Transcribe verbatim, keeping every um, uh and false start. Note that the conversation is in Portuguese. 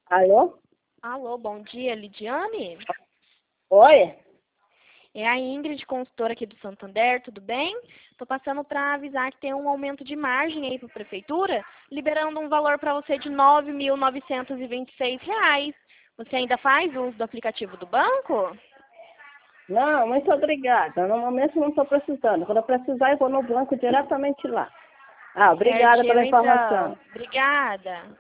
Alô? Alô, bom dia, Lidiane? Oi? É a Ingrid, consultora aqui do Santander, tudo bem? Tô passando para avisar que tem um aumento de margem aí para a prefeitura, liberando um valor para você de nove mil novecentos e vinte e seis reais. Você ainda faz uso do aplicativo do banco? Não, muito obrigada. No momento não estou precisando. Quando eu precisar, eu vou no banco diretamente lá. Ah, obrigada pela Certinho, então. informação. Obrigada.